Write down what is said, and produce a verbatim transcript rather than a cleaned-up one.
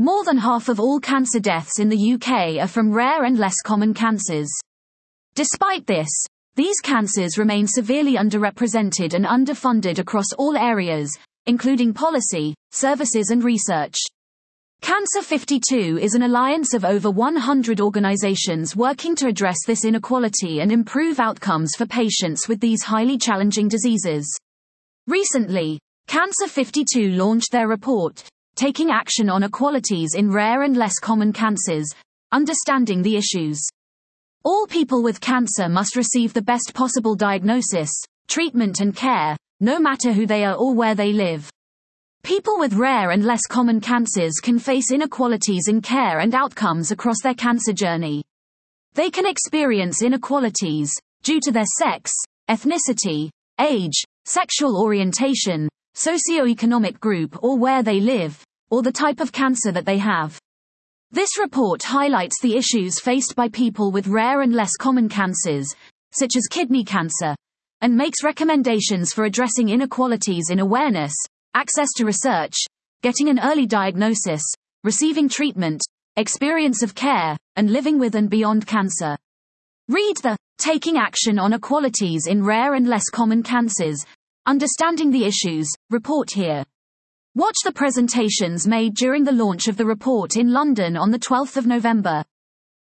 More than half of all cancer deaths in the U K are from rare and less common cancers. Despite this, these cancers remain severely underrepresented and underfunded across all areas, including policy, services and research. Cancer fifty-two is an alliance of over one hundred organizations working to address this inequality and improve outcomes for patients with these highly challenging diseases. Recently, Cancer fifty-two launched their report, Taking Action on Inequalities in Rare and Less Common Cancers, Understanding the Issues. All people with cancer must receive the best possible diagnosis, treatment and care, no matter who they are or where they live. People with rare and less common cancers can face inequalities in care and outcomes across their cancer journey. They can experience inequalities due to their sex, ethnicity, age, sexual orientation, socioeconomic group or where they live, or the type of cancer that they have. This report highlights the issues faced by people with rare and less common cancers, such as kidney cancer, and makes recommendations for addressing inequalities in awareness, access to research, getting an early diagnosis, receiving treatment, experience of care, and living with and beyond cancer. Read the Taking Action on Inequalities in Rare and Less Common Cancers, Understanding the Issues report here. Watch the presentations made during the launch of the report in London on the twelfth of November.